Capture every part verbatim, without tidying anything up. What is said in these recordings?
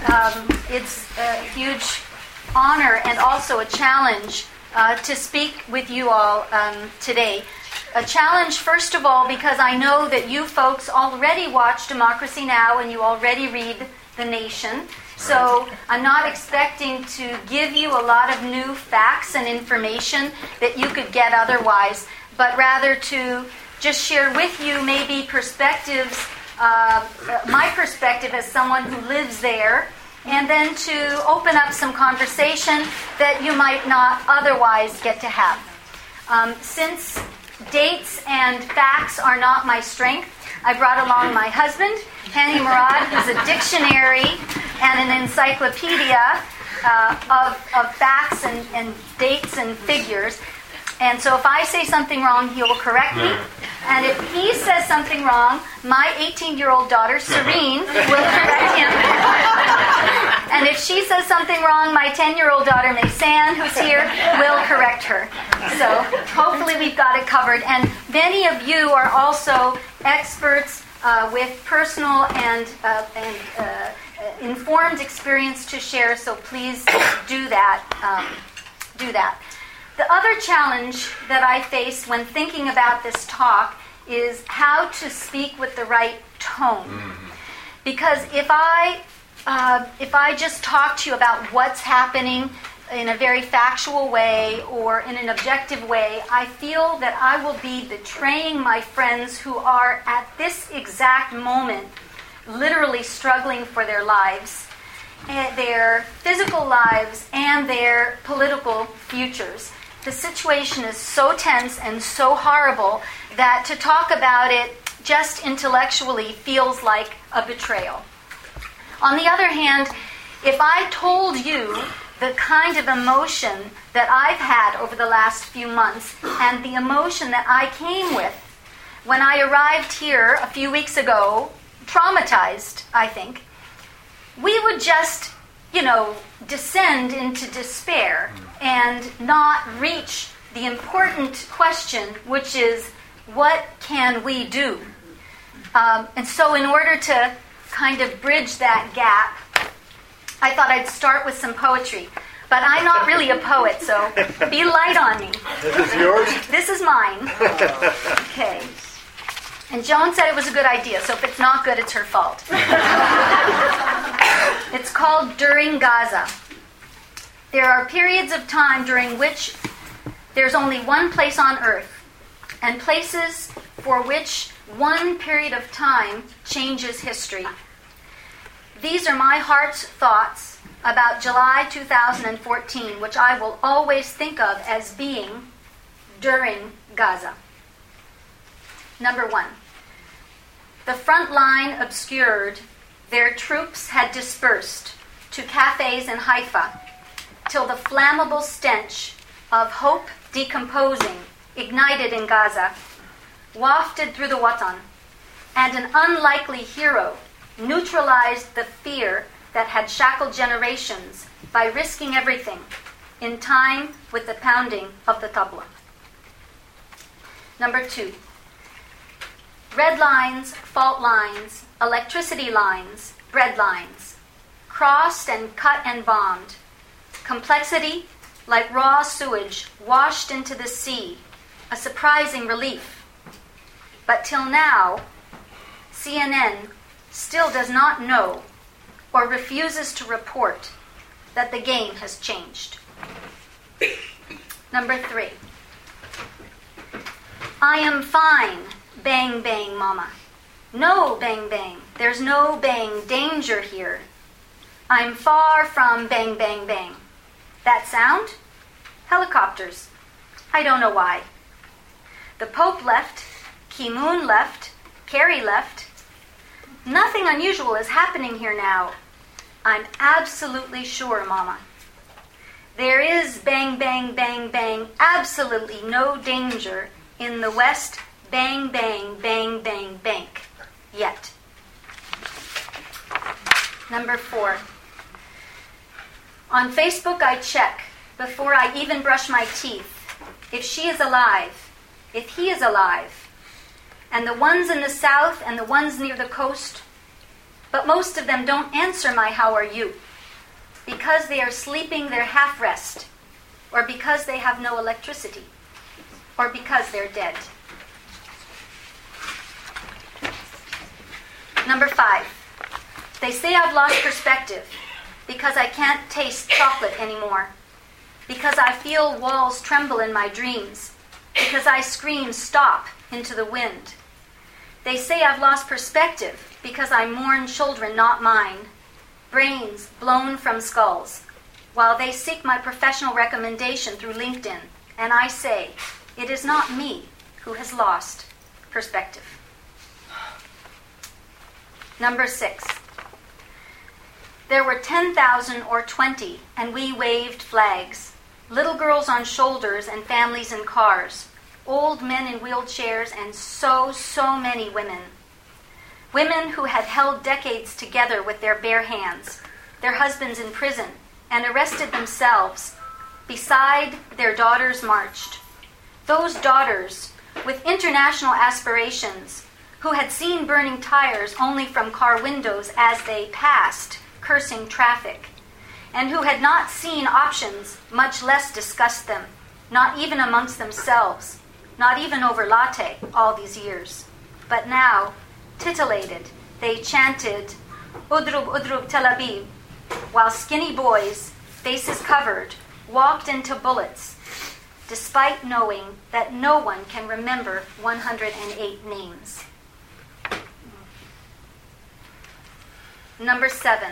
um, it's a huge honor and also a challenge uh, to speak with you all um, today. A challenge, first of all, because I know that you folks already watch Democracy Now! And you already read The Nation. So I'm not expecting to give you a lot of new facts and information that you could get otherwise, but rather to just share with you maybe perspectives, uh, my perspective as someone who lives there, and then to open up some conversation that you might not otherwise get to have. Um, since dates and facts are not my strength, I brought along my husband, Hani Murad, who's a dictionary and an encyclopedia uh, of, of facts and, and dates and figures. And so if I say something wrong, he will correct me. And if he says something wrong, my eighteen-year-old daughter, Serene, will correct him. And if she says something wrong, my ten-year-old daughter, Maysan, who's here, will correct her. So hopefully we've got it covered. And many of you are also experts uh, with personal and, uh, and uh, informed experience to share, so please do that. Um, do that. The other challenge that I face when thinking about this talk is how to speak with the right tone. Mm-hmm. Because if I uh, if I just talk to you about what's happening in a very factual way or in an objective way, I feel that I will be betraying my friends who are at this exact moment literally struggling for their lives, their physical lives, and their political futures. The situation is so tense and so horrible that to talk about it just intellectually feels like a betrayal. On the other hand, if I told you the kind of emotion that I've had over the last few months and the emotion that I came with when I arrived here a few weeks ago, traumatized, I think, we would just, you know, descend into despair and not reach the important question, which is, what can we do? Um, and so in order to kind of bridge that gap, I thought I'd start with some poetry. But I'm not really a poet, so be light on me. This is yours? This is mine. Okay. And Joan said it was a good idea, so if it's not good, it's her fault. It's called During Gaza. There are periods of time during which there's only one place on earth, and places for which one period of time changes history. These are my heart's thoughts about July two thousand fourteen, which I will always think of as being during Gaza. Number one, the front line obscured, their troops had dispersed to cafes in Haifa till the flammable stench of hope decomposing ignited in Gaza, wafted through the Watan, and an unlikely hero neutralized the fear that had shackled generations by risking everything in time with the pounding of the tabla. Number two, red lines, fault lines, electricity lines, bread lines, crossed and cut and bombed. Complexity, like raw sewage, washed into the sea, a surprising relief. But till now, C N N still does not know or refuses to report that the game has changed. Number three, I am fine, bang, bang, mama. No, bang, bang. There's no bang danger here. I'm far from bang, bang, bang. That sound? Helicopters. I don't know why. The Pope left. Ki Moon left. Kerry left. Nothing unusual is happening here now. I'm absolutely sure, Mama. There is bang, bang, bang, bang, absolutely no danger in the West bang, bang, bang, bang, bank yet. Number four. On Facebook, I check, before I even brush my teeth, if she is alive, if he is alive, and the ones in the south and the ones near the coast, But most of them don't answer my how are you, because they are sleeping their half rest, or because they have no electricity, or because they're dead. Number five, they say I've lost perspective because I can't taste chocolate anymore, because I feel walls tremble in my dreams, because I scream stop into the wind. They say I've lost perspective because I mourn children not mine, brains blown from skulls, while they seek my professional recommendation through LinkedIn, and I say, it is not me who has lost perspective. Number six, there were ten thousand or twenty, and we waved flags, little girls on shoulders and families in cars, old men in wheelchairs, and so, so many women. Women who had held decades together with their bare hands, their husbands in prison, and arrested themselves. Beside their daughters marched. Those daughters, with international aspirations, who had seen burning tires only from car windows as they passed, cursing traffic, and who had not seen options, much less discussed them, not even amongst themselves, not even over latte all these years. But now, titillated, they chanted, Udrub, Udrub, Tel Aviv, while skinny boys, faces covered, walked into bullets, despite knowing that no one can remember one hundred eight names. Number seven.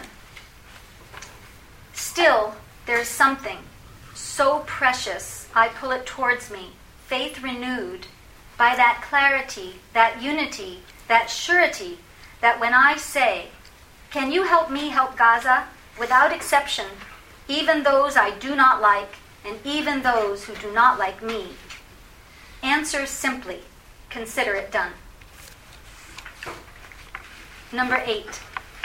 Still, there's something so precious, I pull it towards me, faith renewed by that clarity, that unity, that surety, that when I say, can you help me help Gaza? Without exception, even those I do not like, and even those who do not like me, answer simply, consider it done. Number eight.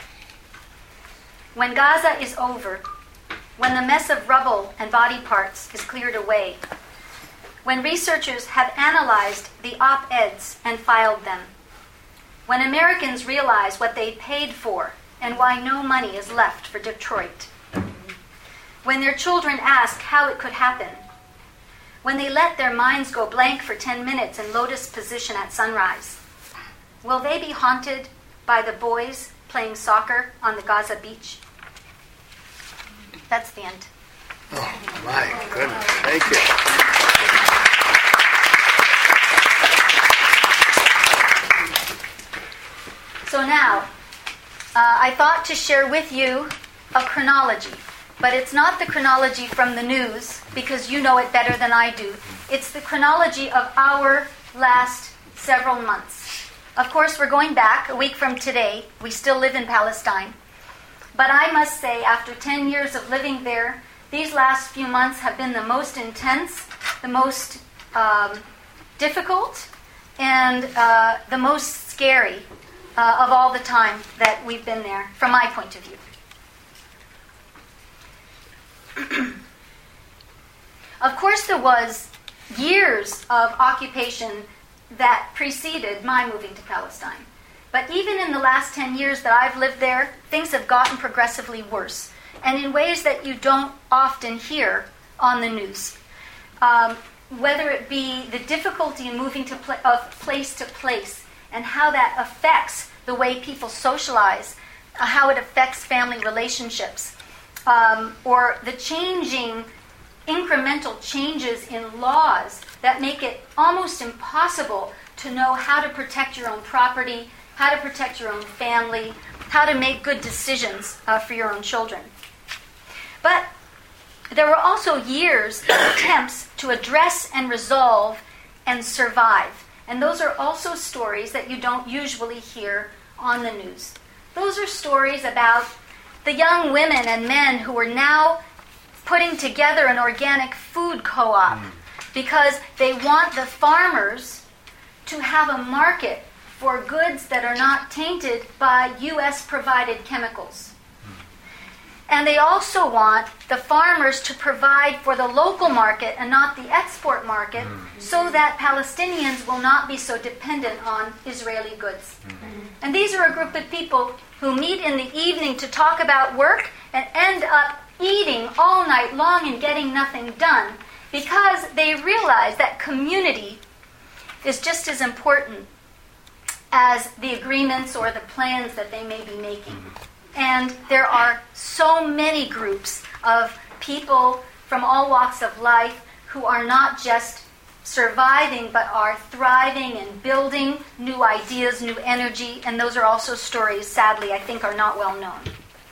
When Gaza is over, when the mess of rubble and body parts is cleared away, when researchers have analyzed the op-eds and filed them, when Americans realize what they paid for and why no money is left for Detroit, when their children ask how it could happen, when they let their minds go blank for ten minutes in lotus position at sunrise, will they be haunted by the boys playing soccer on the Gaza beach? That's the end. Oh, my goodness. Thank you. So now, uh, I thought to share with you a chronology, but it's not the chronology from the news, because you know it better than I do. It's the chronology of our last several months. Of course, we're going back a week from today. We still live in Palestine. But I must say, after ten years of living there, these last few months have been the most intense, the most um, difficult, and uh, the most scary uh, of all the time that we've been there, from my point of view. Of course, there was years of occupation that preceded my moving to Palestine. But even in the last ten years that I've lived there, things have gotten progressively worse, and in ways that you don't often hear on the news. Um, whether it be the difficulty in moving to pl- of place to place, and how that affects the way people socialize, uh, how it affects family relationships, um, or the changing, incremental changes in laws that make it almost impossible to know how to protect your own property, how to protect your own family, how to make good decisions uh, for your own children. But there were also years of attempts to address and resolve and survive. And those are also stories that you don't usually hear on the news. Those are stories about the young women and men who are now putting together an organic food co-op mm. because they want the farmers to have a market for goods that are not tainted by U S provided chemicals. And they also want the farmers to provide for the local market and not the export market, so that Palestinians will not be so dependent on Israeli goods. And these are a group of people who meet in the evening to talk about work and end up eating all night long and getting nothing done, because they realize that community is just as important as the agreements or the plans that they may be making. And there are so many groups of people from all walks of life who are not just surviving, but are thriving and building new ideas, new energy, and those are also stories, sadly, I think are not well known.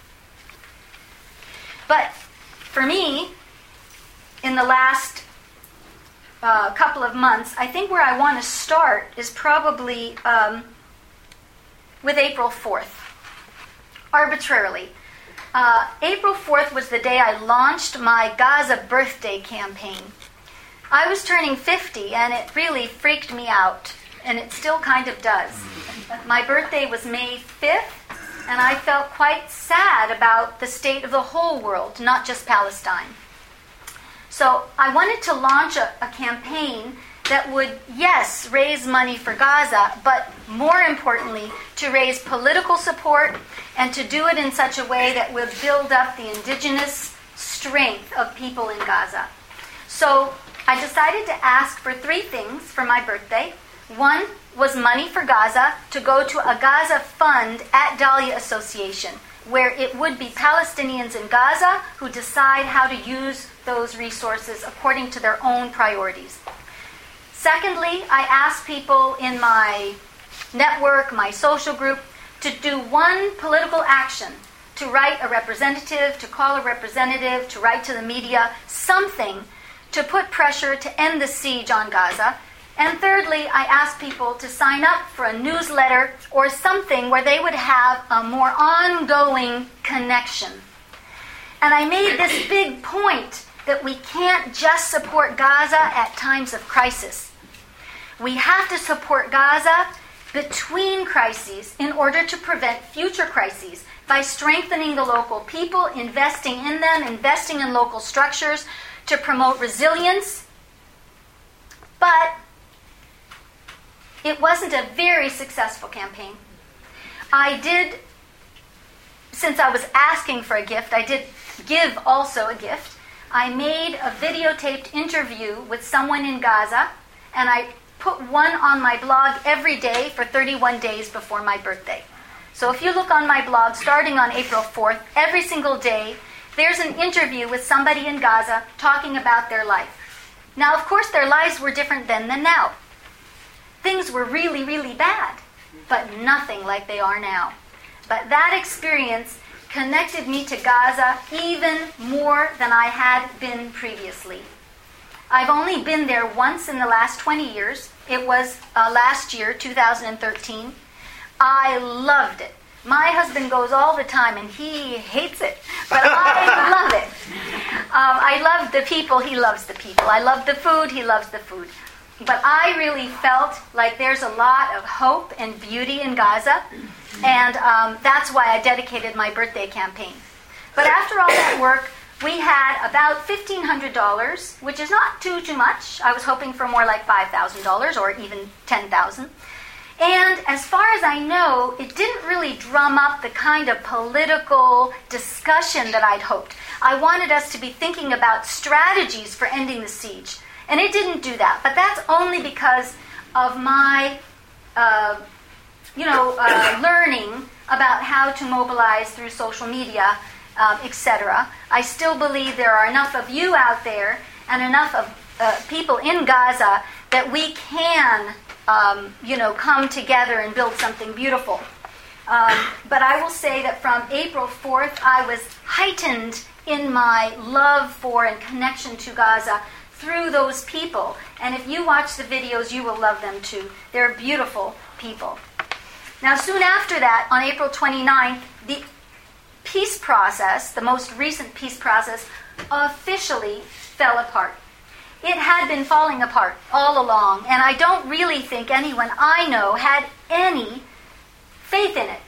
But for me, in the last uh, couple of months, I think where I want to start is probably um, with April fourth. Arbitrarily. Uh, April fourth was the day I launched my Gaza birthday campaign. I was turning fifty, and it really freaked me out, and it still kind of does. My birthday was May fifth, and I felt quite sad about the state of the whole world, not just Palestine. So I wanted to launch a, a campaign that would, yes, raise money for Gaza, but more importantly, to raise political support and to do it in such a way that would build up the indigenous strength of people in Gaza. So I decided to ask for three things for my birthday. One was money for Gaza to go to a Gaza fund at Dahlia Association, where it would be Palestinians in Gaza who decide how to use those resources according to their own priorities. Secondly, I asked people in my network, my social group, to do one political action, to write a representative, to call a representative, to write to the media, something to put pressure to end the siege on Gaza. And thirdly, I asked people to sign up for a newsletter or something where they would have a more ongoing connection. And I made this big point that we can't just support Gaza at times of crisis. We have to support Gaza between crises in order to prevent future crises by strengthening the local people, investing in them, investing in local structures to promote resilience. But it wasn't a very successful campaign. I did, since I was asking for a gift, I did give also a gift. I made a videotaped interview with someone in Gaza, and I put one on my blog every day for thirty-one days before my birthday. So if you look on my blog, starting on April fourth, every single day, there's an interview with somebody in Gaza talking about their life. Now, of course, their lives were different then than now. Things were really, really bad, but nothing like they are now. But that experience connected me to Gaza even more than I had been previously. I've only been there once in the last twenty years. It was uh, last year, two thousand thirteen. I loved it. My husband goes all the time, and he hates it, but I love it. Um, I love the people, he loves the people. I love the food, he loves the food. But I really felt like there's a lot of hope and beauty in Gaza, and um, that's why I dedicated my birthday campaign. But after all that work, we had about fifteen hundred dollars, which is not too, too much. I was hoping for more like five thousand dollars or even ten thousand dollars. And as far as I know, it didn't really drum up the kind of political discussion that I'd hoped. I wanted us to be thinking about strategies for ending the siege. And it didn't do that. But that's only because of my, uh, you know, uh, learning about how to mobilize through social media, Um, et cetera. I still believe there are enough of you out there and enough of uh, people in Gaza that we can, um, you know, come together and build something beautiful. Um, but I will say that from April fourth, I was heightened in my love for and connection to Gaza through those people. And if you watch the videos, you will love them too. They're beautiful people. Now, soon after that, on April twenty-ninth, the peace process, the most recent peace process, officially fell apart. It had been falling apart all along, and I don't really think anyone I know had any faith in it.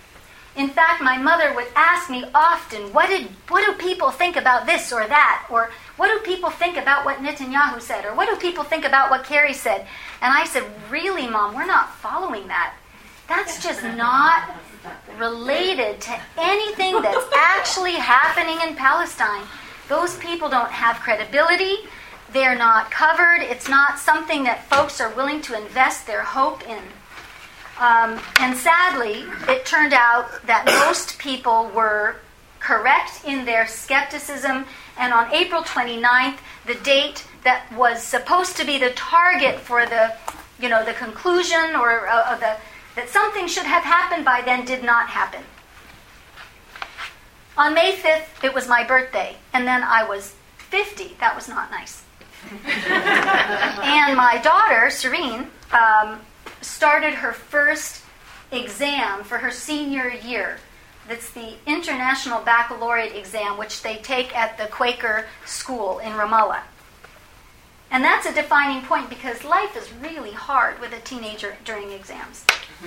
In fact, my mother would ask me often, what did what do people think about this or that? Or what do people think about what Netanyahu said? Or what do people think about what Kerry said? And I said, really, Mom, we're not following that. That's just not related to anything that's actually happening in Palestine. Those people don't have credibility. They're not covered. It's not something that folks are willing to invest their hope in. Um, and sadly, it turned out that most people were correct in their skepticism. And on April twenty-ninth, the date that was supposed to be the target for the, you know, the conclusion or uh, the that something should have happened by then did not happen. On May fifth, it was my birthday, and then I was fifty. That was not nice. And my daughter, Serene, um, started her first exam for her senior year. That's the International Baccalaureate exam, which they take at the Quaker school in Ramallah. And that's a defining point because life is really hard with a teenager during exams.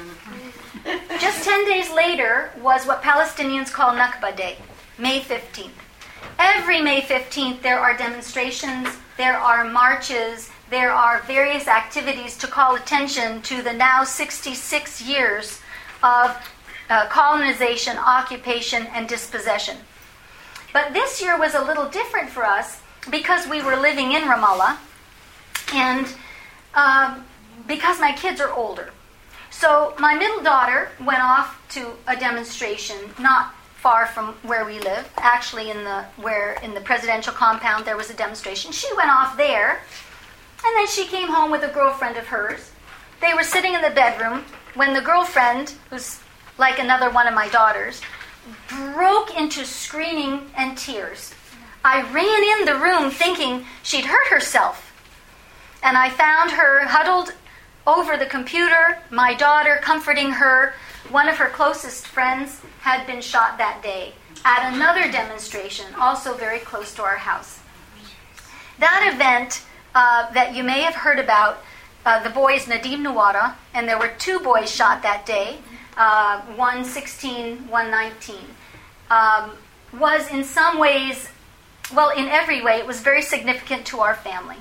Just ten days later was what Palestinians call Nakba Day, May fifteenth. Every May fifteenth there are demonstrations, there are marches, there are various activities to call attention to the now sixty-six years of uh, colonization, occupation, and dispossession. But this year was a little different for us because we were living in Ramallah and uh, because my kids are older. So my middle daughter went off to a demonstration not far from where we live, actually in the where in the presidential compound there was a demonstration. She went off there, and then she came home with a girlfriend of hers. They were sitting in the bedroom when the girlfriend, who's like another one of my daughters, broke into screaming and tears. I ran in the room thinking she'd hurt herself, and I found her huddled over the computer, my daughter comforting her. One of her closest friends had been shot that day at another demonstration, also very close to our house. That event uh, that you may have heard about, uh, the boys Nadim Nawara, and there were two boys shot that day, uh, one sixteen, one nineteen, um, was in some ways, well, in every way, it was very significant to our family.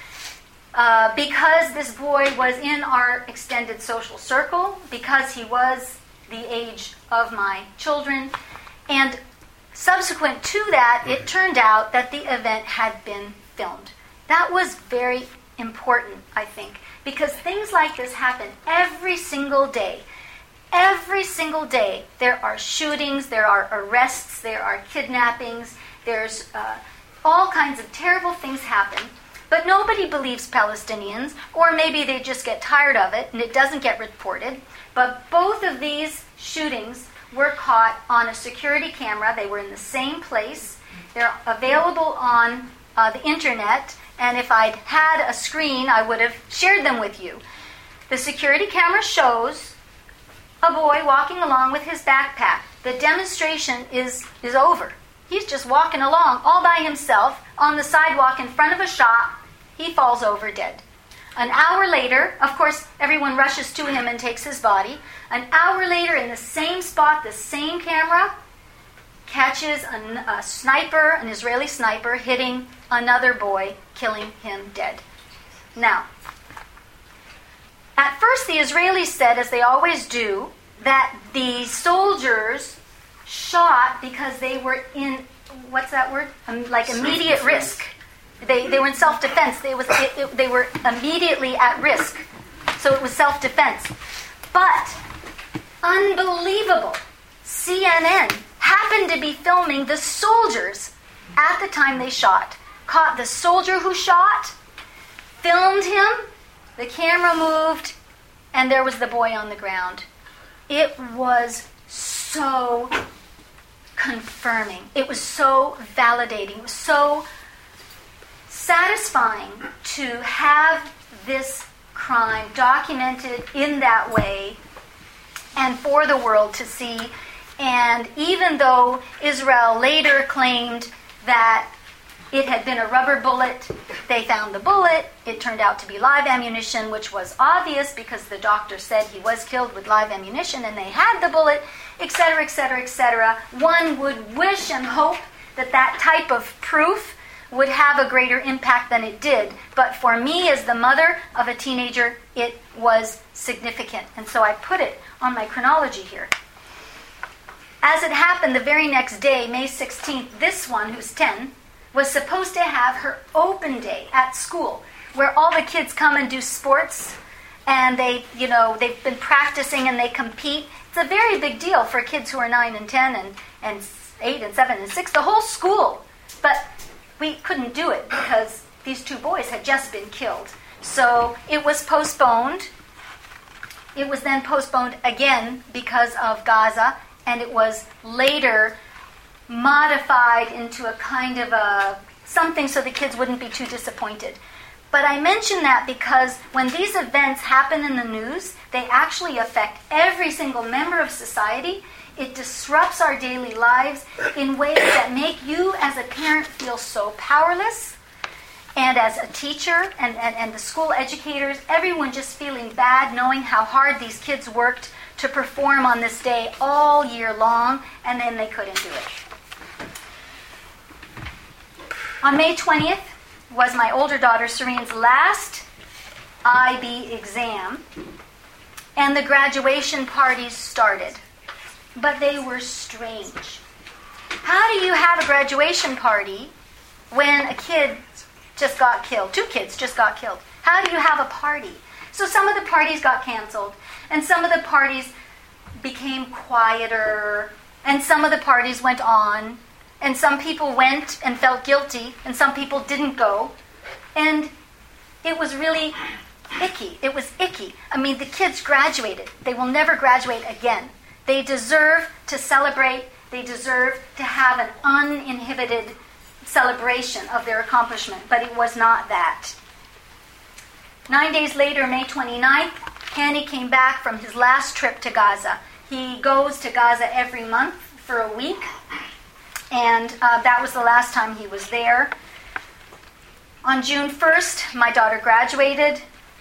Uh, because this boy was in our extended social circle, because he was the age of my children, and subsequent to that, it turned out that the event had been filmed. That was very important, I think, because things like this happen every single day. Every single day, there are shootings, there are arrests, there are kidnappings, there's uh, all kinds of terrible things happen. But nobody believes Palestinians, or maybe they just get tired of it and it doesn't get reported. But both of these shootings were caught on a security camera. They were in the same place. They're available on uh, the internet, and if I'd had a screen, I would have shared them with you. The security camera shows a boy walking along with his backpack. The demonstration is, is over. He's just walking along all by himself on the sidewalk in front of a shop. He falls over dead. An hour later, of course, everyone rushes to him and takes his body. An hour later, in the same spot, the same camera catches a, a sniper, an Israeli sniper, hitting another boy, killing him dead. Now, at first the Israelis said, as they always do, that the soldiers shot because they were in, what's that word? Um, like immediate risk. They they were in self-defense. They was it, it, they were immediately at risk. So it was self-defense. But unbelievable, C N N happened to be filming the soldiers at the time they shot. Caught the soldier who shot, filmed him, the camera moved, and there was the boy on the ground. It was so confirming. It was so validating. It was so satisfying to have this crime documented in that way and for the world to see. And even though Israel later claimed that it had been a rubber bullet, they found the bullet. It turned out to be live ammunition, which was obvious because the doctor said he was killed with live ammunition, and they had the bullet. et cetera, et cetera, et cetera. One would wish and hope that that type of proof would have a greater impact than it did. But for me, as the mother of a teenager, it was significant. And so I put it on my chronology here. As it happened, the very next day, May sixteenth, this one, who's ten, was supposed to have her open day at school, where all the kids come and do sports, and they, you know, they've been practicing and they compete. It's a very big deal for kids who are nine and ten and, and eight and seven and six, the whole school. But we couldn't do it because these two boys had just been killed. So it was postponed. It was then postponed again because of Gaza, and it was later modified into a kind of a something so the kids wouldn't be too disappointed. But I mention that because when these events happen in the news, they actually affect every single member of society. It disrupts our daily lives in ways that make you as a parent feel so powerless, and as a teacher and, and, and the school educators, everyone just feeling bad knowing how hard these kids worked to perform on this day all year long, and then they couldn't do it. On May twentieth was my older daughter Serene's last I B exam, and the graduation parties started. But they were strange. How do you have a graduation party when a kid just got killed? Two kids just got killed. How do you have a party? So some of the parties got canceled, and some of the parties became quieter, and some of the parties went on, and some people went and felt guilty, and some people didn't go. And it was really icky. It was icky. I mean, the kids graduated. They will never graduate again. They deserve to celebrate. They deserve to have an uninhibited celebration of their accomplishment, but it was not that. Nine days later, May twenty-ninth, Kenny came back from his last trip to Gaza. He goes to Gaza every month for a week, and uh, that was the last time he was there. On June first, my daughter graduated,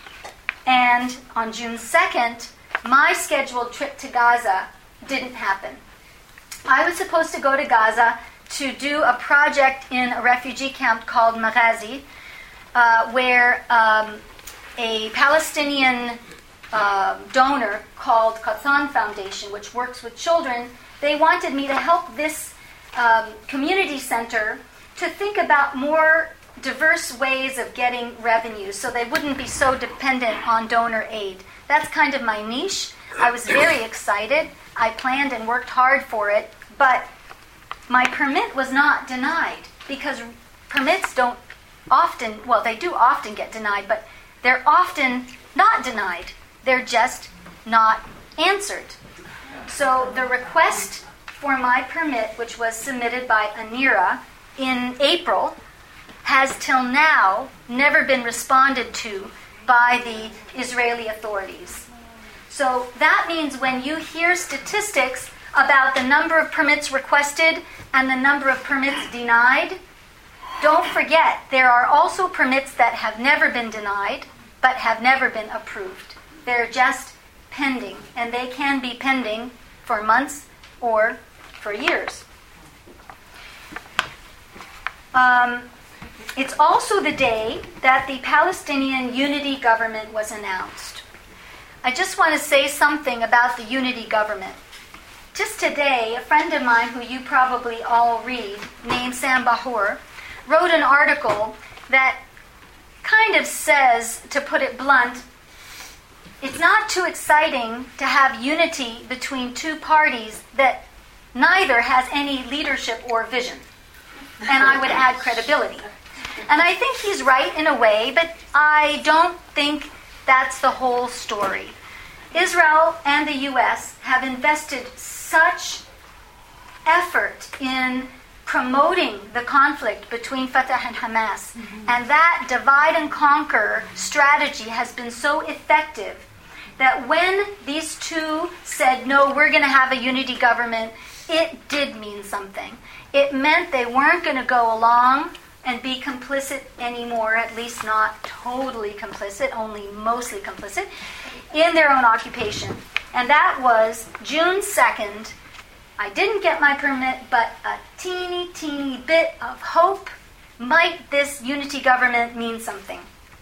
and on June second, my scheduled trip to Gaza didn't happen. I was supposed to go to Gaza to do a project in a refugee camp called Maghazi, uh, where um, a Palestinian uh, donor called Qattan Foundation, which works with children, they wanted me to help this um, community center to think about more diverse ways of getting revenue so they wouldn't be so dependent on donor aid. That's kind of my niche. I was very excited. I planned and worked hard for it, but my permit was not denied because permits don't often, well, they do often get denied, but they're often not denied. They're just not answered. So the request for my permit, which was submitted by Anira in April, has till now never been responded to by the Israeli authorities. So that means when you hear statistics about the number of permits requested and the number of permits denied, don't forget there are also permits that have never been denied but have never been approved. They're just pending, and they can be pending for months or for years. Um, it's also the day that the Palestinian Unity Government was announced. I just want to say something about the Unity Government. Just today, a friend of mine who you probably all read, named Sam Bahour, wrote an article that kind of says, to put it blunt, it's not too exciting to have unity between two parties that neither has any leadership or vision. And I would add credibility. And I think he's right in a way, but I don't think that's the whole story. Israel and the U S have invested such effort in promoting the conflict between Fatah and Hamas, mm-hmm. and that divide and conquer strategy has been so effective that when these two said, no, we're going to have a unity government, it did mean something. It meant they weren't going to go along and be complicit anymore, at least not totally complicit, only mostly complicit, in their own occupation. And that was June second, I didn't get my permit, but a teeny, teeny bit of hope. Might this unity government mean something?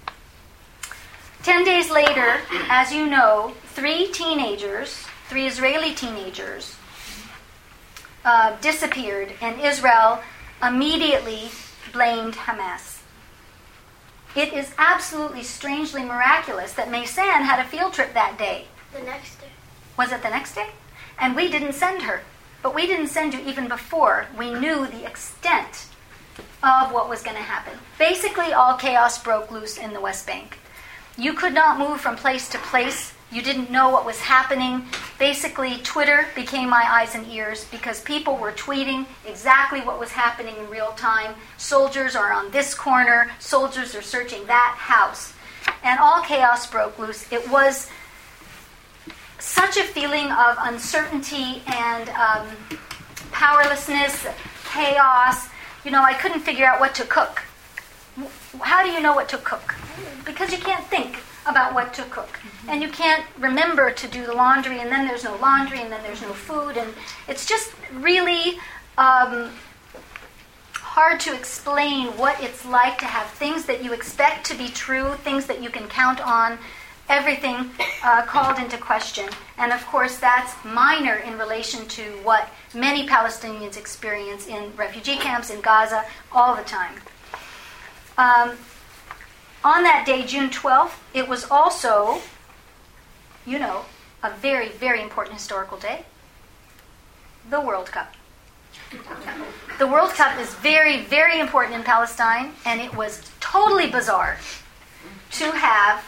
Ten days later, as you know, three teenagers, three Israeli teenagers, uh, disappeared, and Israel immediately blamed Hamas. It is absolutely strangely miraculous that Maysan had a field trip that day. The next day. Was it the next day? And we didn't send her. But we didn't send you even before we knew the extent of what was going to happen. Basically, all chaos broke loose in the West Bank. You could not move from place to place. You didn't know what was happening. Basically, Twitter became my eyes and ears because people were tweeting exactly what was happening in real time. Soldiers are on this corner. Soldiers are searching that house. And all chaos broke loose. It was such a feeling of uncertainty and um, powerlessness, chaos. You know, I couldn't figure out what to cook. How do you know what to cook? Because you can't think about what to cook. And you can't remember to do the laundry, and then there's no laundry, and then there's no food. And it's just really um, hard to explain what it's like to have things that you expect to be true, things that you can count on, everything uh, called into question. And of course, that's minor in relation to what many Palestinians experience in refugee camps in Gaza all the time. Um, on that day, June twelfth, it was also, you know, a very, very important historical day. The World Cup. The World Cup is very, very important in Palestine, and it was totally bizarre to have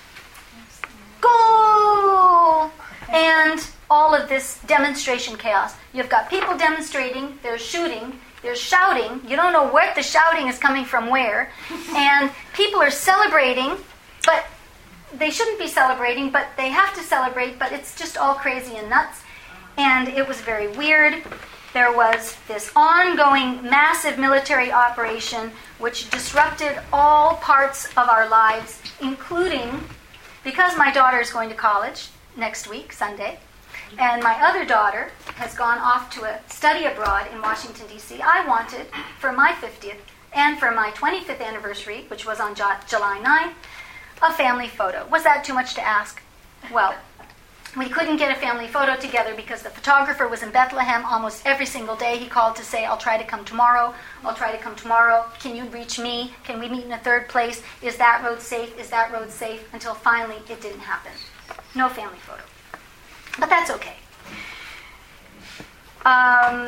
goal and all of this demonstration chaos. You've got people demonstrating, they're shooting, they're shouting. You don't know what the shouting is coming from where. And people are celebrating, but they shouldn't be celebrating, but they have to celebrate, but it's just all crazy and nuts. And it was very weird. There was this ongoing massive military operation which disrupted all parts of our lives, including, because my daughter is going to college next week, Sunday, and my other daughter has gone off to a study abroad in Washington, D C, I wanted, for my fiftieth and for my twenty-fifth anniversary, which was on July ninth, a family photo. Was that too much to ask? Well, we couldn't get a family photo together because the photographer was in Bethlehem almost every single day. He called to say, I'll try to come tomorrow. I'll try to come tomorrow. Can you reach me? Can we meet in a third place? Is that road safe? Is that road safe? Until finally it didn't happen. No family photo. But that's okay. Um,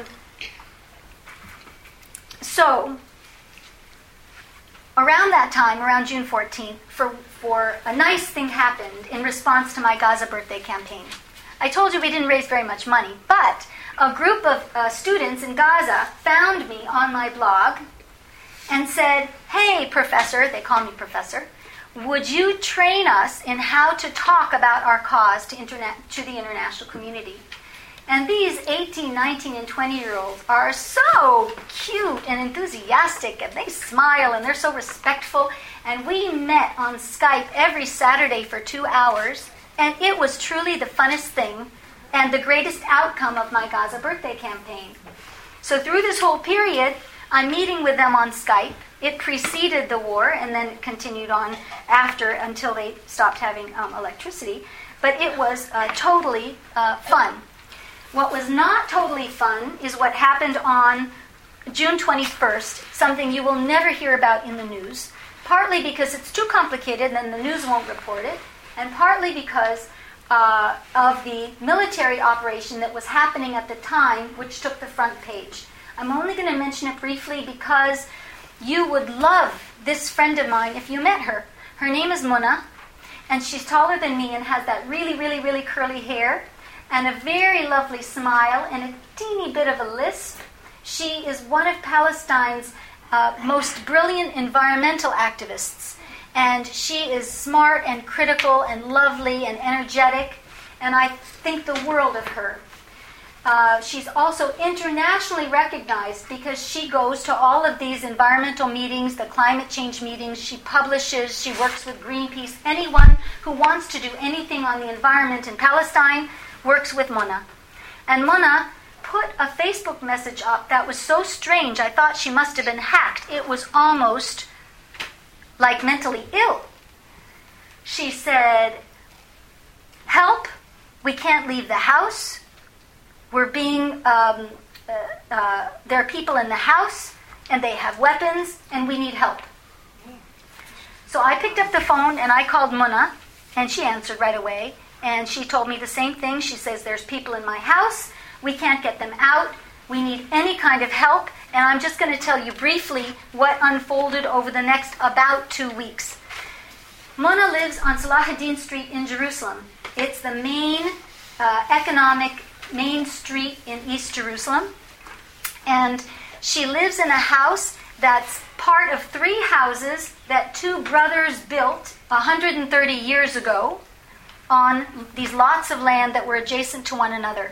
so, around that time, around June fourteenth, for, for a nice thing happened in response to my Gaza birthday campaign. I told you we didn't raise very much money, but a group of uh, students in Gaza found me on my blog and said, hey, professor, they call me professor, would you train us in how to talk about our cause to, interna- to the international community? And these eighteen, nineteen, and twenty-year-olds are so cute and enthusiastic, and they smile, and they're so respectful. And we met on Skype every Saturday for two hours, and it was truly the funnest thing and the greatest outcome of my Gaza birthday campaign. So through this whole period, I'm meeting with them on Skype. It preceded the war, and then it continued on after until they stopped having um, electricity. But it was uh, totally uh, fun. What was not totally fun is what happened on June twenty-first, something you will never hear about in the news, partly because it's too complicated and the news won't report it, and partly because uh, of the military operation that was happening at the time, which took the front page. I'm only going to mention it briefly because you would love this friend of mine if you met her. Her name is Muna, and she's taller than me and has that really, really, really curly hair and a very lovely smile and a teeny bit of a lisp. She is one of Palestine's uh, most brilliant environmental activists, and she is smart and critical and lovely and energetic, and I think the world of her. Uh, she's also internationally recognized because she goes to all of these environmental meetings, the climate change meetings. She publishes, she works with Greenpeace. Anyone who wants to do anything on the environment in Palestine works with Muna. And Muna put a Facebook message up that was so strange, I thought she must have been hacked. It was almost like mentally ill. She said, "Help, we can't leave the house. We're being, um, uh, uh, there are people in the house, and they have weapons, and we need help." So I picked up the phone, and I called Muna, and she answered right away. And she told me the same thing. She says, "There's people in my house. We can't get them out. We need any kind of help." And I'm just going to tell you briefly what unfolded over the next about two weeks. Mona lives on Salahuddin Street in Jerusalem. It's the main uh, economic main street in East Jerusalem. And she lives in a house that's part of three houses that two brothers built one hundred thirty years ago on these lots of land that were adjacent to one another.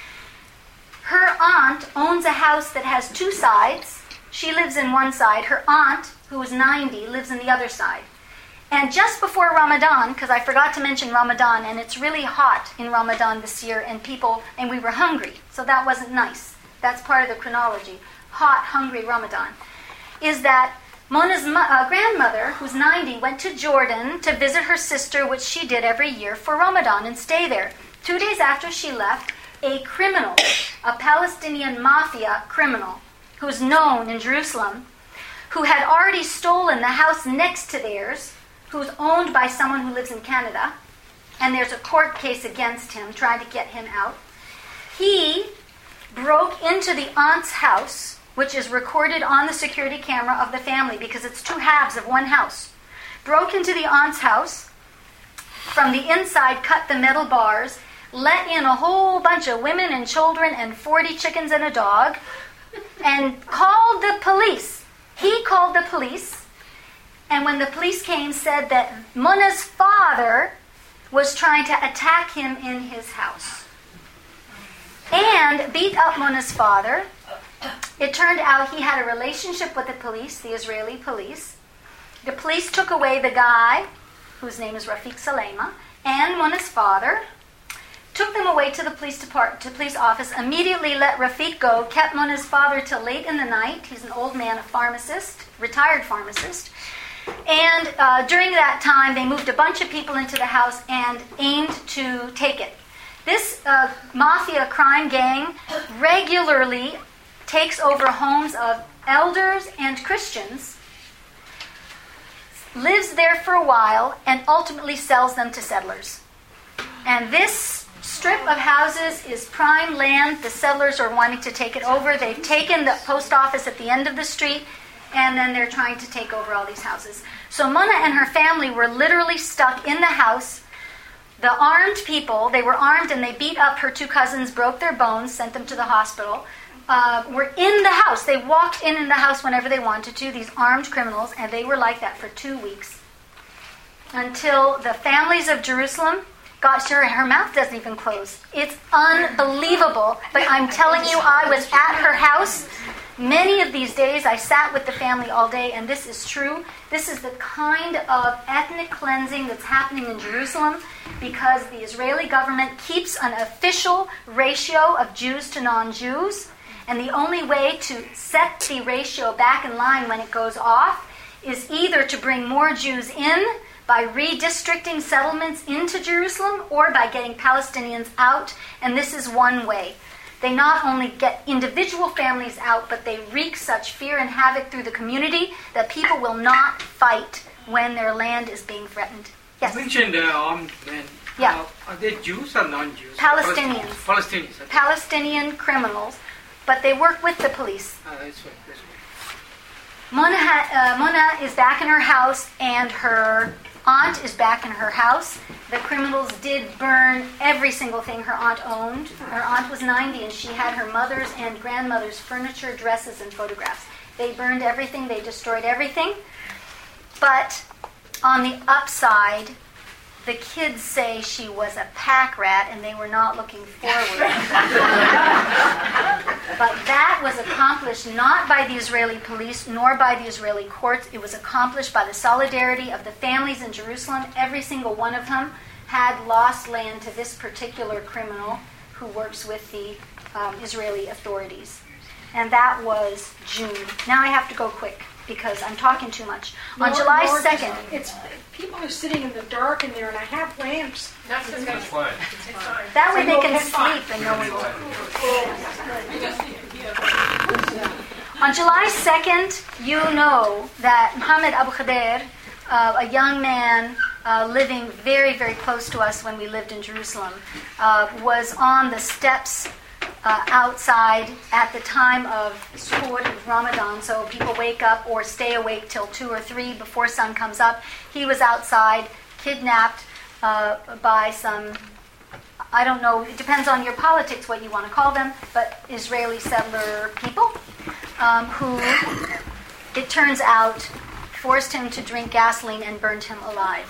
Her aunt owns a house that has two sides. She lives in one side. Her aunt, who is ninety, lives in the other side. And just before Ramadan, because I forgot to mention Ramadan, and it's really hot in Ramadan this year, and people, and we were hungry, so that wasn't nice. That's part of the chronology. Hot, hungry Ramadan. Is that Mona's mo- uh, grandmother, who's ninety, went to Jordan to visit her sister, which she did every year for Ramadan, and stay there. Two days after she left, a criminal, a Palestinian mafia criminal, who's known in Jerusalem, who had already stolen the house next to theirs, who's owned by someone who lives in Canada, and there's a court case against him trying to get him out. He broke into the aunt's house, which is recorded on the security camera of the family because it's two halves of one house. Broke into the aunt's house, from the inside cut the metal bars, let in a whole bunch of women and children and forty chickens and a dog, and called the police. He called the police, and when the police came, said that Muna's father was trying to attack him in his house and beat up Muna's father. It turned out he had a relationship with the police, the Israeli police. The police took away the guy, whose name is Rafiq Salema, and Muna's father, took them away to the police department, to police office, immediately let Rafiq go, kept Muna's father till late in the night. He's an old man, a pharmacist, retired pharmacist. And uh, during that time, they moved a bunch of people into the house and aimed to take it. This uh, mafia crime gang regularly takes over homes of elders and Christians, lives there for a while, and ultimately sells them to settlers. And this strip of houses is prime land. The settlers are wanting to take it over. They've taken the post office at the end of the street, and then they're trying to take over all these houses. So Mona and her family were literally stuck in the house. The armed people, they were armed and they beat up her two cousins, broke their bones, sent them to the hospital, uh, were in the house. They walked in in the house whenever they wanted to, these armed criminals, and they were like that for two weeks. Until the families of Jerusalem got to her, her mouth doesn't even close. It's unbelievable. But I'm telling you, I was at her house many of these days. I sat with the family all day, and this is true. This is the kind of ethnic cleansing that's happening in Jerusalem because the Israeli government keeps an official ratio of Jews to non-Jews, and the only way to set the ratio back in line when it goes off is either to bring more Jews in by redistricting settlements into Jerusalem or by getting Palestinians out, and this is one way. They not only get individual families out, but they wreak such fear and havoc through the community that people will not fight when their land is being threatened. Yes? You mentioned uh, armed men. Yeah. Uh, are they Jews or non-Jews? Palestinians. Palestinians. Okay. Palestinian criminals, but they work with the police. Uh, that's right. That's right. Mona, ha- uh, Mona is back in her house, and her aunt is back in her house. The criminals did burn every single thing her aunt owned. Her aunt was ninety, and she had her mother's and grandmother's furniture, dresses, and photographs. They burned everything. They destroyed everything. But on the upside, the kids say she was a pack rat, and they were not looking forward. But that was accomplished not by the Israeli police nor by the Israeli courts. It was accomplished by the solidarity of the families in Jerusalem. Every single one of them had lost land to this particular criminal who works with the um, Israeli authorities. And that was June. Now I have to go quick because I'm talking too much. On Lord, July Lord, second, it's people are sitting in the dark in there, and I have lamps. That's fine. It's fine. that way So they you'll can get fine. sleep and no one will. On July second, you know that Mohammed Abu Khader, uh, a young man uh, living very, very close to us when we lived in Jerusalem, uh, was on the steps uh, outside at the time of Suhoor, Ramadan, so people wake up or stay awake till two or three before sun comes up. He was outside, kidnapped uh, by some, I don't know, it depends on your politics what you want to call them, but Israeli settler people um, who, it turns out, forced him to drink gasoline and burned him alive.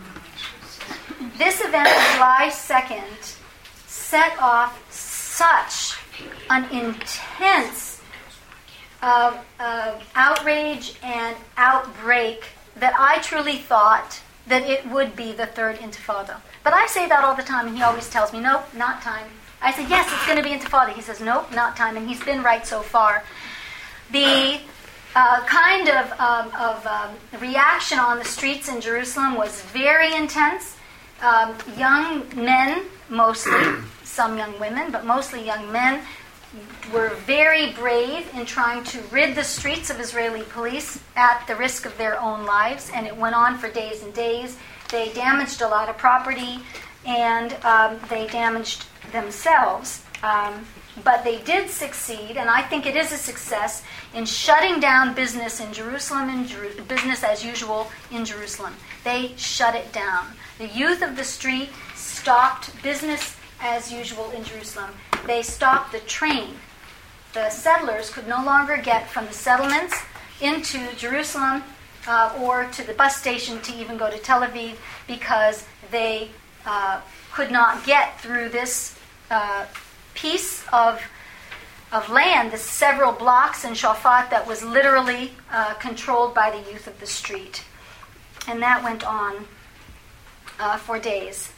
This event of July second set off such an intense uh, uh, outrage and outbreak that I truly thought that it would be the third intifada. But I say that all the time, and he always tells me, nope, not time. I say, yes, it's going to be intifada. He says, nope, not time, and he's been right so far. The uh, kind of, um, of um, reaction on the streets in Jerusalem was very intense. Um, young men, mostly, some young women, but mostly young men, were very brave in trying to rid the streets of Israeli police at the risk of their own lives, and it went on for days and days. They damaged a lot of property, and um, they damaged themselves. Um, but they did succeed, and I think it is a success, in shutting down business in Jerusalem, and Jeru- business as usual in Jerusalem. They shut it down. The youth of the street stopped business as usual in Jerusalem. They stopped the train. The settlers could no longer get from the settlements into Jerusalem uh, or to the bus station to even go to Tel Aviv because they uh, could not get through this uh, piece of of land, the several blocks in Shafat that was literally uh, controlled by the youth of the street. And that went on uh, for days.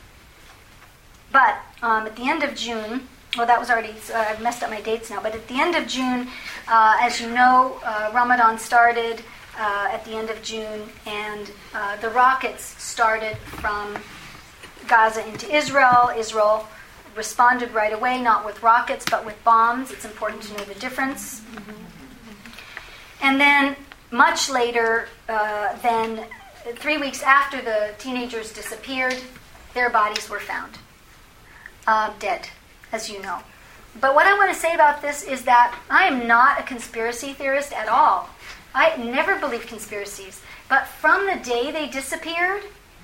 But um, at the end of June, well, that was already, uh, I've messed up my dates now, but at the end of June, uh, as you know, uh, Ramadan started uh, at the end of June, and uh, the rockets started from Gaza into Israel. Israel responded right away, not with rockets, but with bombs. It's important to know the difference. And then, much later, uh, then three weeks after the teenagers disappeared, their bodies were found. Uh, dead, as you know. But what I want to say about this is that I am not a conspiracy theorist at all. I never believe conspiracies. But from the day they disappeared,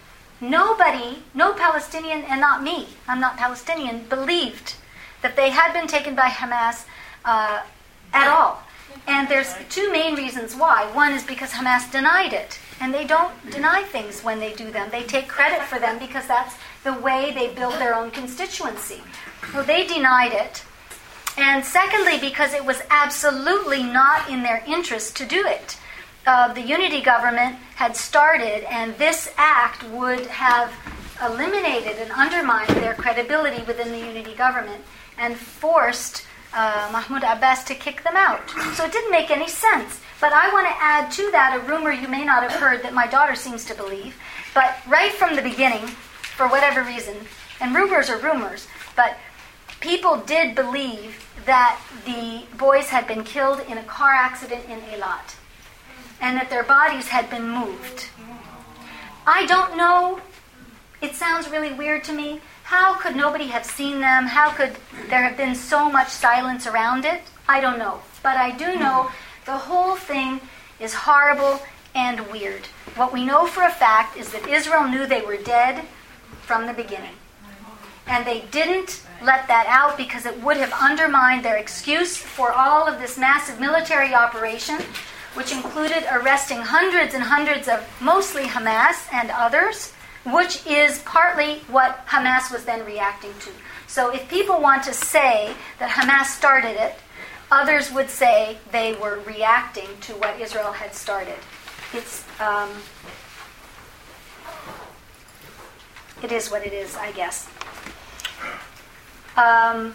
nobody, no Palestinian, and not me, I'm not Palestinian, believed that they had been taken by Hamas uh, at all. And there's two main reasons why. One is because Hamas denied it. And they don't deny things when they do them. They take credit for them because that's the way they build their own constituency. Well, they denied it. And secondly, because it was absolutely not in their interest to do it. Uh, the unity government had started, and this act would have eliminated and undermined their credibility within the unity government and forced uh, Mahmoud Abbas to kick them out. So it didn't make any sense. But I want to add to that a rumor you may not have heard that my daughter seems to believe. But right from the beginning, for whatever reason, and rumors are rumors, but people did believe that the boys had been killed in a car accident in Eilat, and that their bodies had been moved. I don't know. It sounds really weird to me. How could nobody have seen them? How could there have been so much silence around it? I don't know. But I do know the whole thing is horrible and weird. What we know for a fact is that Israel knew they were dead from the beginning. And they didn't let that out because it would have undermined their excuse for all of this massive military operation, which included arresting hundreds and hundreds of mostly Hamas and others, which is partly what Hamas was then reacting to. So if people want to say that Hamas started it, others would say they were reacting to what Israel had started. It's um, it is what it is, I guess. Um,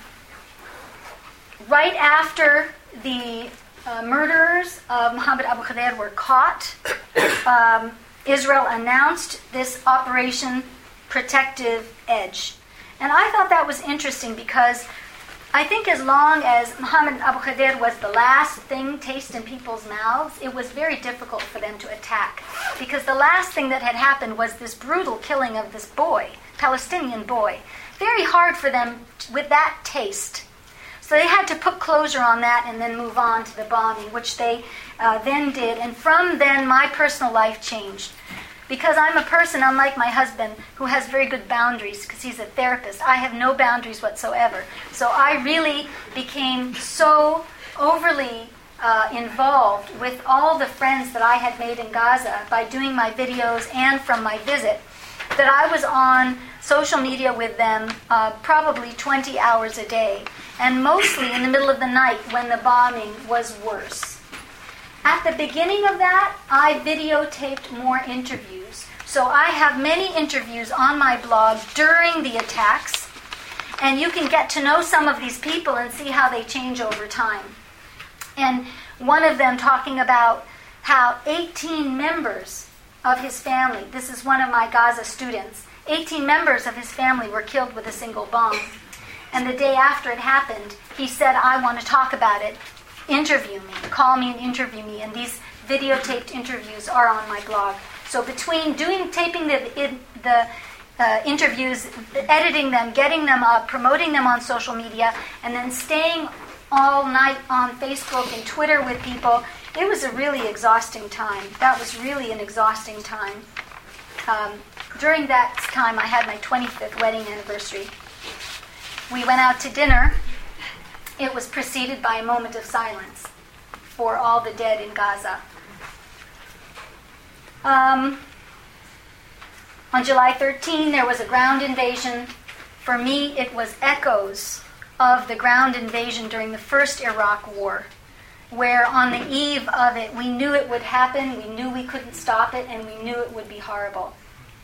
right after the uh, murderers of Mohammed Abu Khader were caught, um, Israel announced this Operation Protective Edge. And I thought that was interesting because I think as long as Mohammed Abu Khader was the last thing taste in people's mouths, it was very difficult for them to attack. Because the last thing that had happened was this brutal killing of this boy, Palestinian boy. Very hard for them with that taste. So they had to put closure on that and then move on to the bombing, which they uh, then did. And from then, my personal life changed. Because I'm a person, unlike my husband, who has very good boundaries because he's a therapist. I have no boundaries whatsoever. So I really became so overly uh, involved with all the friends that I had made in Gaza by doing my videos and from my visit that I was on social media with them uh, probably twenty hours a day, and mostly in the middle of the night when the bombing was worse. At the beginning of that, I videotaped more interviews. So I have many interviews on my blog during the attacks, and you can get to know some of these people and see how they change over time. And one of them talking about how eighteen members of his family, this is one of my Gaza students, eighteen members of his family were killed with a single bomb. And the day after it happened, he said, I want to talk about it. Interview me, call me and interview me, and these videotaped interviews are on my blog. So between doing, taping the, in, the uh, interviews, editing them, getting them up, promoting them on social media, and then staying all night on Facebook and Twitter with people, it was a really exhausting time. That was really an exhausting time. Um, during that time, I had my twenty-fifth wedding anniversary. We went out to dinner. It was preceded by a moment of silence for all the dead in Gaza. Um, on July thirteenth, there was a ground invasion. For me, it was echoes of the ground invasion during the first Iraq War, where on the eve of it, we knew it would happen, we knew we couldn't stop it, and we knew it would be horrible.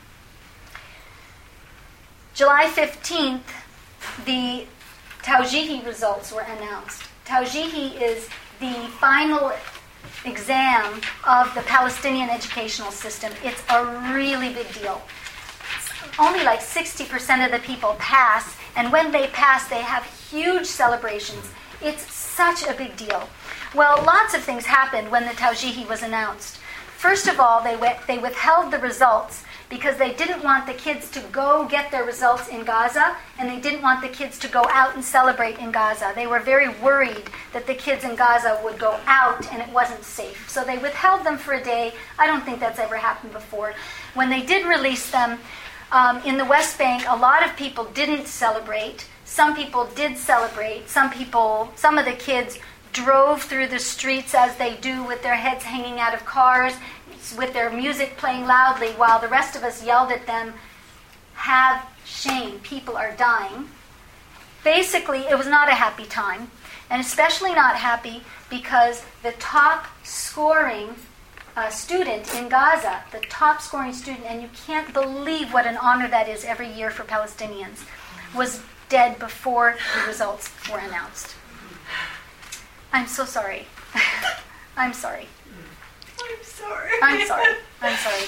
July fifteenth, the Tawjihi results were announced. Tawjihi is the final exam of the Palestinian educational system. It's a really big deal. Only like sixty percent of the people pass, and when they pass, they have huge celebrations. It's such a big deal. Well, lots of things happened when the Tawjihi was announced. First of all, they went, they withheld the results because they didn't want the kids to go get their results in Gaza, and they didn't want the kids to go out and celebrate in Gaza. They were very worried that the kids in Gaza would go out and it wasn't safe. So they withheld them for a day. I don't think that's ever happened before. When they did release them, um, in the West Bank, a lot of people didn't celebrate. Some people did celebrate. Some people, some of the kids drove through the streets as they do with their heads hanging out of cars, with their music playing loudly, while the rest of us yelled at them, have shame, people are dying. Basically, it was not a happy time, and especially not happy because the top scoring uh, student in Gaza, the top scoring student, and you can't believe what an honor that is every year for Palestinians, was dead before the results were announced. I'm so sorry. I'm sorry. I'm sorry. I'm sorry. I'm sorry.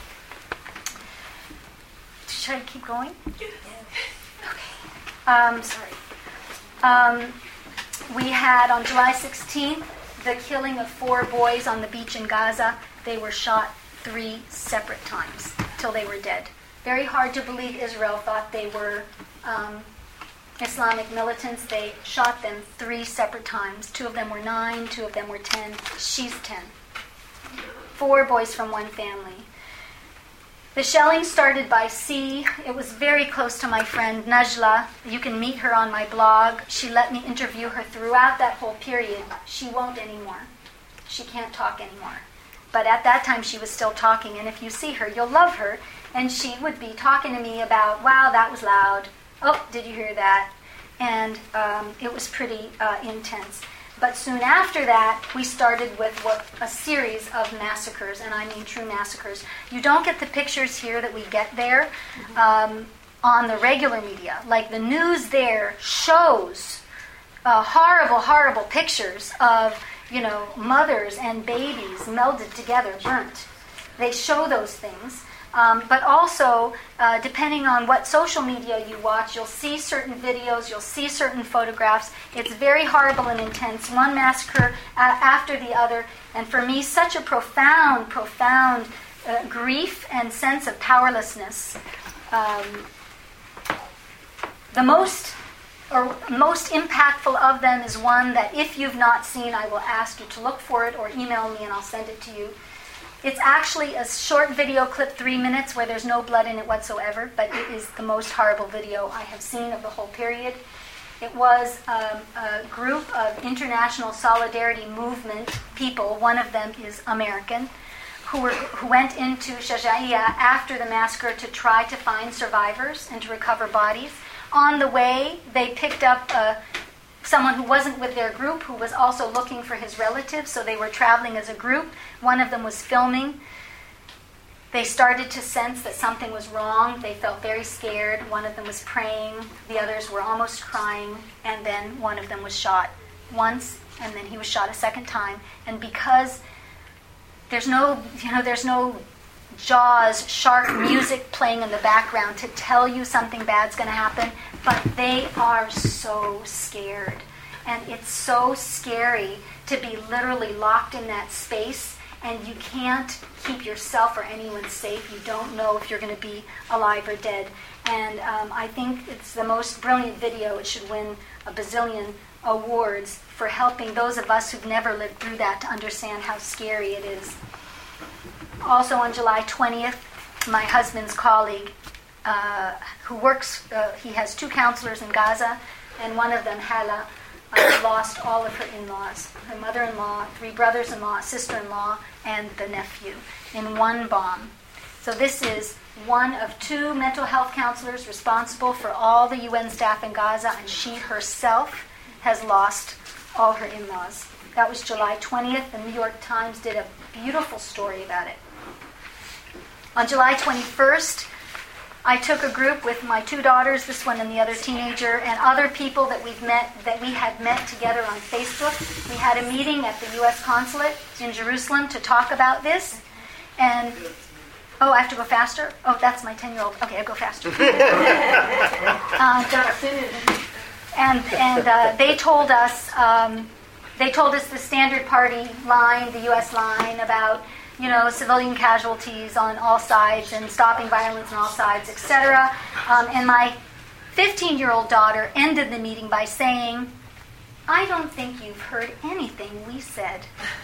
Should I keep going? Okay. Um, sorry. Um, we had on July sixteenth the killing of four boys on the beach in Gaza. They were shot three separate times till they were dead. Very hard to believe Israel thought they were um, Islamic militants. They shot them three separate times. Two of them were nine, two of them were ten. She's ten. Four boys from one family. The shelling started by sea. It was very close to my friend Najla. You can meet her on my blog. She let me interview her throughout that whole period. She won't anymore. She can't talk anymore. But at that time she was still talking, and if you see her, you'll love her. And she would be talking to me about, wow, that was loud. Oh, did you hear that? And um, it was pretty uh, intense. But soon after that, we started with what a series of massacres, and I mean true massacres. You don't get the pictures here that we get there. Um, on the regular media. Like the news there shows uh, horrible, horrible pictures of, you know, mothers and babies melded together, burnt. They show those things. Um, but also, uh, depending on what social media you watch, you'll see certain videos, you'll see certain photographs. It's very horrible and intense, one massacre a- after the other. And for me, such a profound, profound uh, grief and sense of powerlessness. Um, the most or most impactful of them is one that if you've not seen, I will ask you to look for it or email me and I'll send it to you. It's actually a short video clip, three minutes, where there's no blood in it whatsoever, but it is the most horrible video I have seen of the whole period. It was um, a group of international solidarity movement people, one of them is American, who, were, who went into Shajaiya after the massacre to try to find survivors and to recover bodies. On the way, they picked up uh, someone who wasn't with their group, who was also looking for his relatives, so they were traveling as a group. One of them was filming. They started to sense that something was wrong. They felt very scared. One of them was praying. The others were almost crying. And then one of them was shot once, and then he was shot a second time. And because there's no, you know, there's no Jaws shark music playing in the background to tell you something bad's going to happen, but they are so scared. And it's so scary to be literally locked in that space, and you can't keep yourself or anyone safe. You don't know if you're going to be alive or dead. And um, I think it's the most brilliant video. It should win a bazillion awards for helping those of us who've never lived through that to understand how scary it is. Also on July twentieth, my husband's colleague, uh, who works, uh, he has two counselors in Gaza, and one of them, Hala, uh, lost all of her in-laws, her mother-in-law, three brothers-in-law, sister-in-law, and the nephew, in one bomb. So this is one of two mental health counselors responsible for all the U N staff in Gaza, and she herself has lost all her in-laws. That was July twentieth. The New York Times did a beautiful story about it. On July twenty-first, I took a group with my two daughters, this one and the other teenager, and other people that we've met, that we had met together on Facebook. We had a meeting at the U S consulate in Jerusalem to talk about this. And, oh, I have to go faster? Oh, that's my ten-year-old. Okay, I'll go faster. uh, and and uh, they told us, um, they told us the standard party line, the U S line about, you know, civilian casualties on all sides and stopping violence on all sides, et cetera. Um, and my fifteen-year-old daughter ended the meeting by saying, "I don't think you've heard anything we said."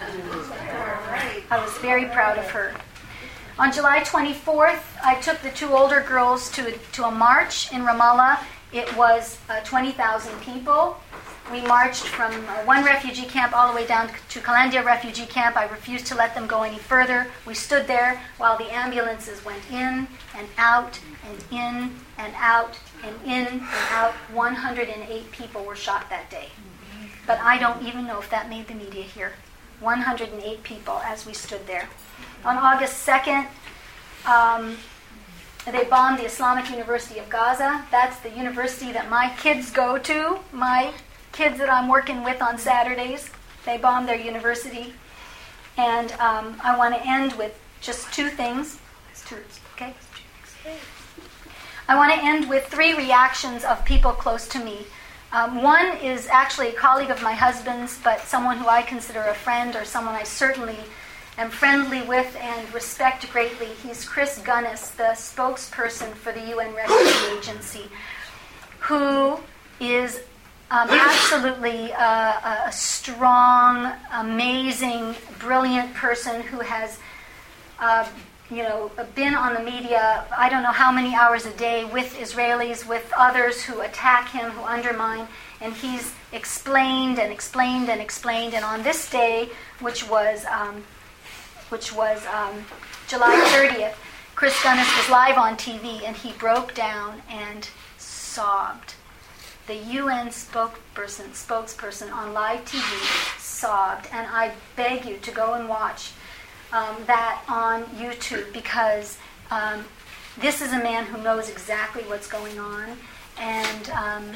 I was very proud of her. On July twenty-fourth, I took the two older girls to a, to a march in Ramallah. It was uh, twenty thousand people. We marched from uh, one refugee camp all the way down to Kalandia refugee camp. I refused to let them go any further. We stood there while the ambulances went in and out and in and out and in and out. one hundred eight people were shot that day. But I don't even know if that made the media here. one hundred eight people as we stood there. On August second, um, they bombed the Islamic University of Gaza. That's the university that my kids go to, my kids that I'm working with on Saturdays. They bombed their university. And um, I want to end with just two things. Two, okay? I want to end with three reactions of people close to me. Um, one is actually a colleague of my husband's, but someone who I consider a friend, or someone I certainly am friendly with and respect greatly. He's Chris Gunnis, the spokesperson for the U N Refugee Agency, who is um, absolutely uh, a strong, amazing, brilliant person who has uh, you know, been on the media, I don't know how many hours a day, with Israelis, with others who attack him, who undermine, and he's explained and explained and explained. And on this day, which was um, which was um, July thirtieth, Chris Gunnis was live on T V, and he broke down and sobbed. The U N spokesperson, spokesperson on live T V sobbed, and I beg you to go and watch Um, that on YouTube, because um, this is a man who knows exactly what's going on, and um,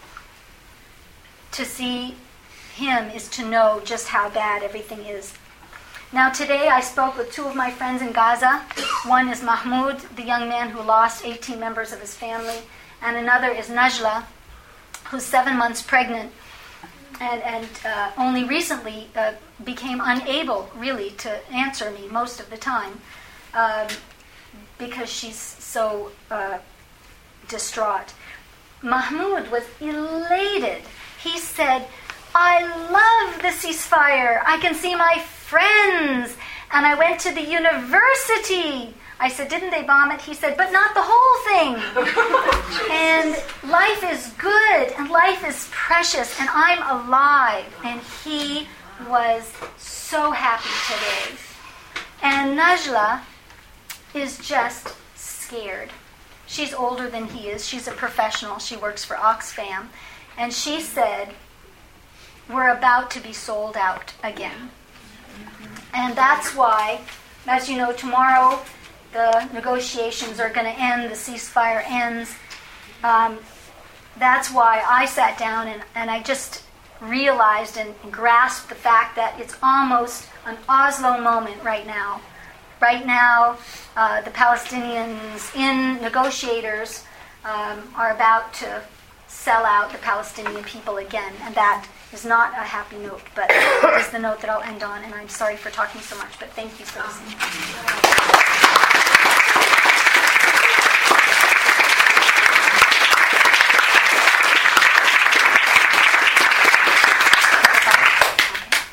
to see him is to know just how bad everything is. Now today I spoke with two of my friends in Gaza. One is Mahmoud, the young man who lost eighteen members of his family, and another is Najla, who's seven months pregnant and, and uh, only recently uh, became unable really to answer me most of the time um, because she's so uh, distraught. Mahmoud was elated. He said, "I love the ceasefire. I can see my friends. And I went to the university." I said, "Didn't they bomb it?" He said, "But not the whole thing." And life is good, and life is precious, and I'm alive. And he was so happy today. And Najla is just scared. She's older than he is. She's a professional. She works for Oxfam. And she said, "We're about to be sold out again." And that's why, as you know, tomorrow the negotiations are going to end, the ceasefire ends. Um, that's why I sat down and, and I just realized and, and grasped the fact that it's almost an Oslo moment right now. Right now, uh, the Palestinians in negotiators um, are about to sell out the Palestinian people again, and that is not a happy note, but it is the note that I'll end on, and I'm sorry for talking so much, but thank you for listening.